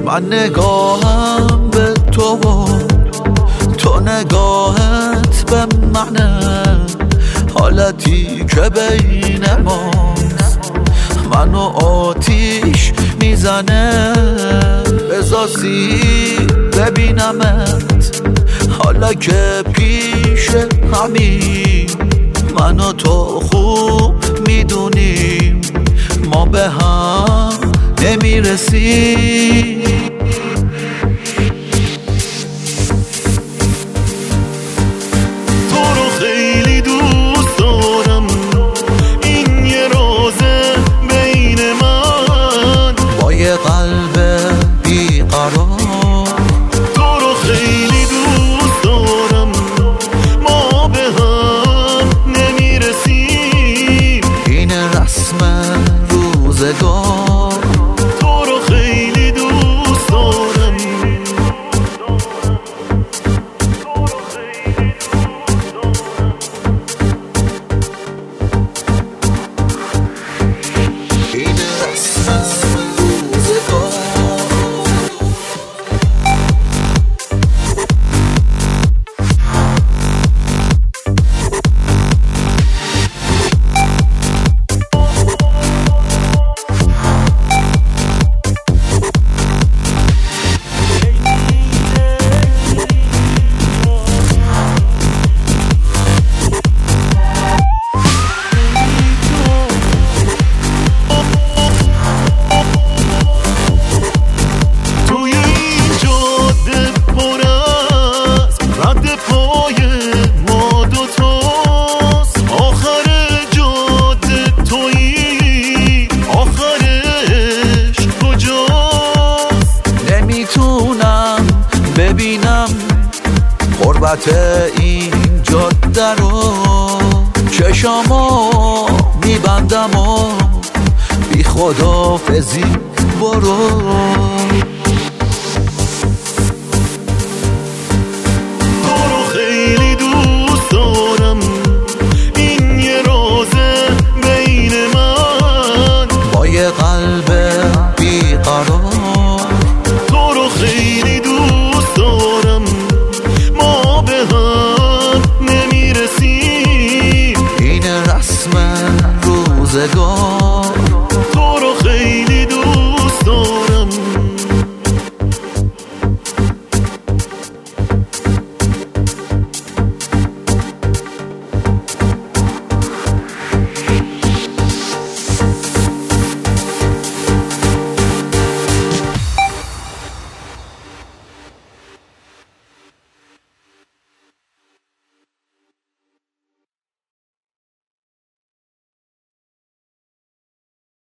من نگاهم به تو و تو نگاهت به منه، حالتی که بین ماست منو آتیش میزنه. بذار ببینمت حالا که پیش همین، من و تو خوب میدونیم ما به هم نمیرسیم. تو رو خیلی دوست دارم، این یه رازه بین من با یه قلب بیقرار. تو رو خیلی دوست دارم، ما به هم نمیرسیم. این رسم روزگار. تو رو خیلی دوست دارم. این رسم روزگار. ببینم قربت این جاده رو، چشامو میبندم و بی خدافزی برو. تو رو خیلی دوست دارم، این یه رازه بین من با یه قلب بیقرار. تو رو خیلی دوست دارم، ما به هم نمیرسیم. این رسم روزگار. تو رو خیلی